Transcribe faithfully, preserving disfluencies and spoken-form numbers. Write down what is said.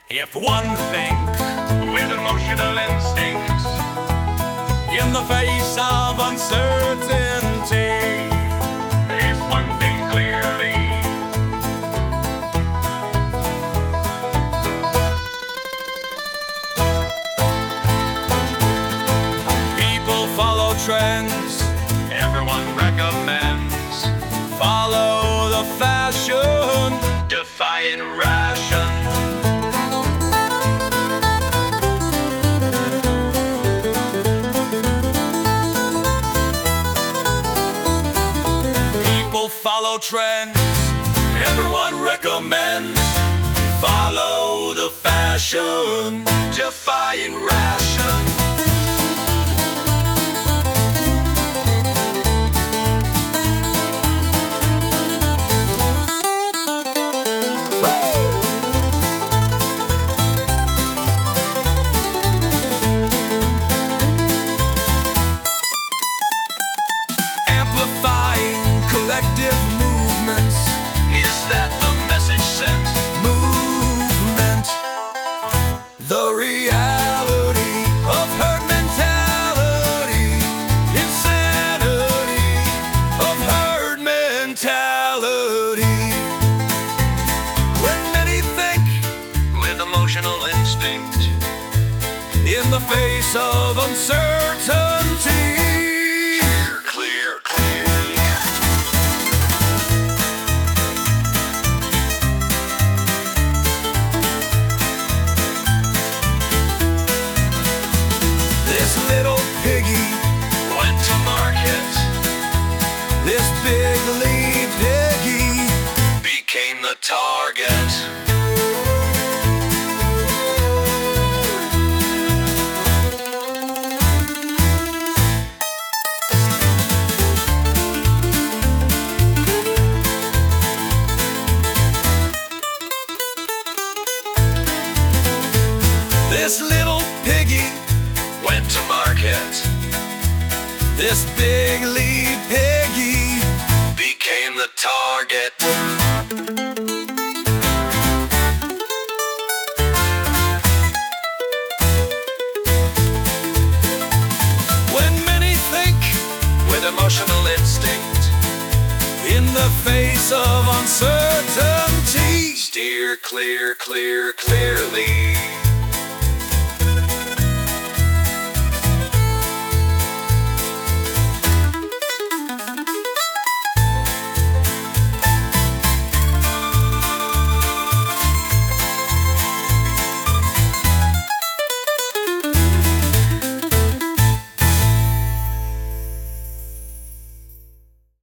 If one thing with emotional instincts in the face of uncertainty is one thing clearly, people follow trends, everyone recommends, follow the fashion, defying ration. Follow trends, everyone recommends, follow the fashion, defying ration. Amplifying collective movements, is that the message sent? Movement, the reality of herd mentality, insanity of herd mentality. When many think with emotional instinct in the face of uncertainty. Little piggy went to market. This bigly piggy became the target. This little piggy went to market. This bigly piggy became the target. When many think with emotional instinct in the face of uncertainty, steer clear, clear, clear.